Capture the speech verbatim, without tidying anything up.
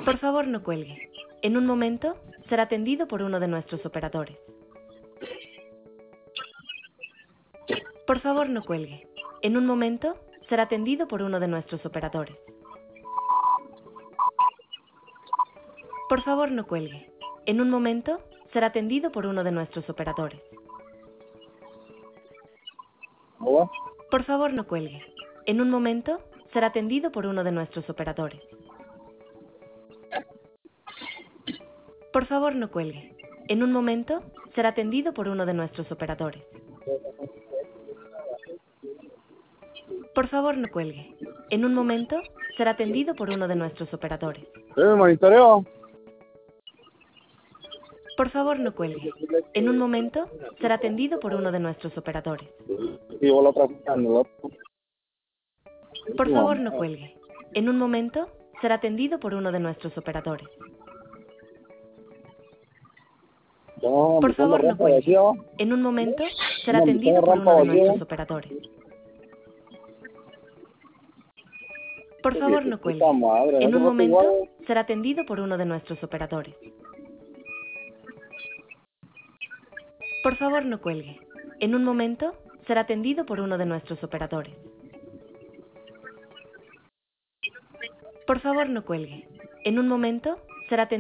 Por favor, no cuelgue. En un momento, será atendido por uno de nuestros operadores. Por favor, no cuelgue. En un momento, será atendido por uno de nuestros operadores. Por favor, no cuelgue. En un momento, será atendido por uno de nuestros operadores. Hola. Por favor, no cuelgue. En un momento, será atendido por uno de nuestros operadores. Por favor, no cuelgue. En un momento, será atendido por uno de nuestros operadores. Por favor, no cuelgue. En un momento, será atendido por uno de nuestros operadores. ¿Sí, me monitoreo? Por favor, no cuelgue. En un momento, será atendido por uno de nuestros operadores. Sí, vos lo practicando. Por favor, no cuelgue. En un momento, será atendido por uno de nuestros operadores. No, Por favor, no cuelgue. En un momento, será atendido por uno de nuestros operadores. Por favor, no cuelgue. En un momento, será atendido por uno de nuestros operadores. Por favor, no cuelgue. En un momento, será atendido por uno de nuestros operadores. Por favor, no cuelgue. En un momento, será atendido